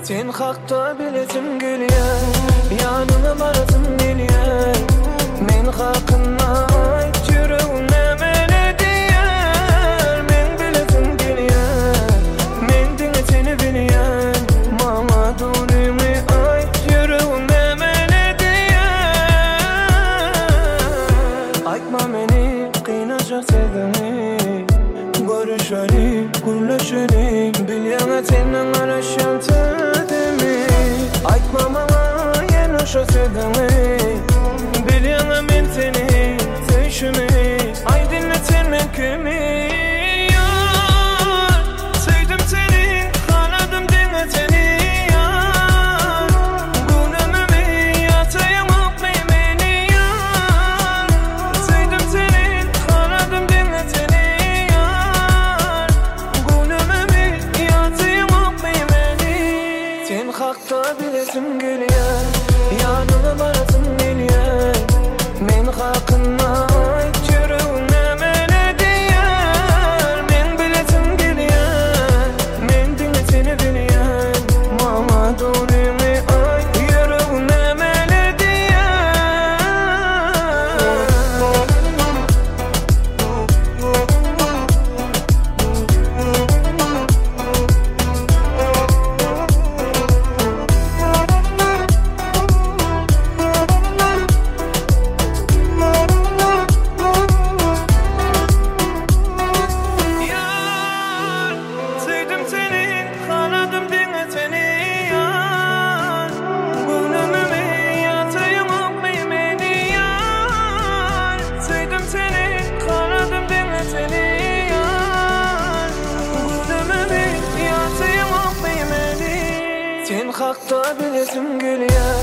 Sen hakta bilesim geliyor, yanına barasım geliyor. Men hakkına ait yüreğine mene diyor. Men bilesim geliyor, men dinle seni biliyor. Mama durime ait yüreğine mene diyor. Aytma meni kıynacak sevdimi, görüşelim, gülleşelim. Bilene senin araşantadimi. Aytma bana yen şu sevdimi, bilene men seni sevişimi. Ay dinletin men kimi. Sevdim seni, kanadım dinle seni. Günümü yatayamam beni. Sevdim seni, kanadım dinle seni. Sen hakta bilesim geliyor, yanına barasım geliyor. Men hakkına ait yüreğine mene diyor. Men bilesim geliyor, men dinle seni biliyor. Mama durime ait yüreğine mene Sen hakta bilesim geliyor,